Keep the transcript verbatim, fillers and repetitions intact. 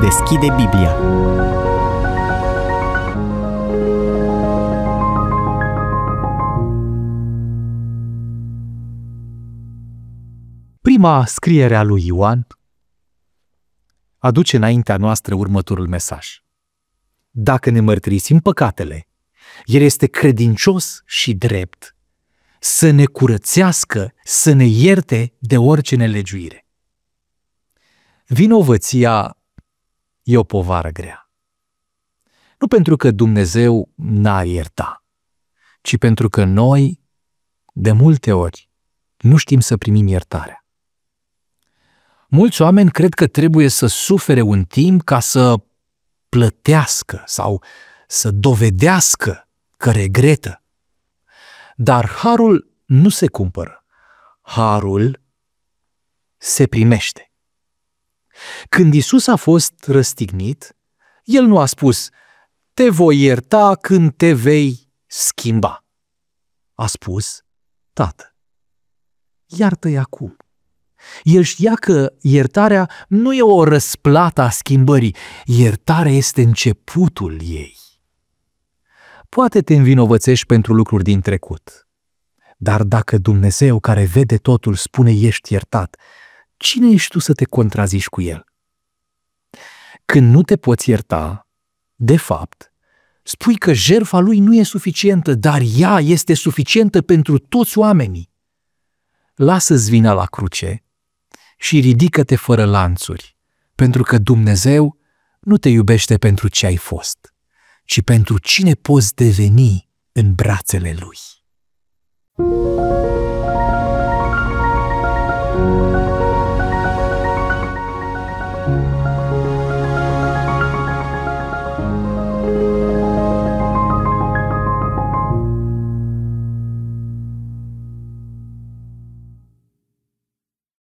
Deschide Biblia. Prima scriere a lui Ioan aduce înaintea noastră următorul mesaj. Dacă ne mărturisim păcatele, El este credincios și drept să ne curățească, să ne ierte de orice nelegiuire. Vinovăția e o povară grea. Nu pentru că Dumnezeu n-ar ierta, ci pentru că noi, de multe ori, nu știm să primim iertarea. Mulți oameni cred că trebuie să sufere un timp ca să plătească sau să dovedească că regretă. Dar harul nu se cumpără. Harul se primește. Când Iisus a fost răstignit, El nu a spus, te voi ierta când te vei schimba. A spus, Tată, iartă-i acum. El știa că iertarea nu e o răsplată a schimbării, iertarea este începutul ei. Poate te învinovățești pentru lucruri din trecut, dar dacă Dumnezeu care vede totul spune ești iertat, cine ești tu să te contrazici cu El? Când nu te poți ierta, de fapt, spui că jertfa Lui nu e suficientă, dar ea este suficientă pentru toți oamenii. Lasă-ți vina la cruce și ridică-te fără lanțuri, pentru că Dumnezeu nu te iubește pentru ce ai fost, ci pentru cine poți deveni în brațele Lui.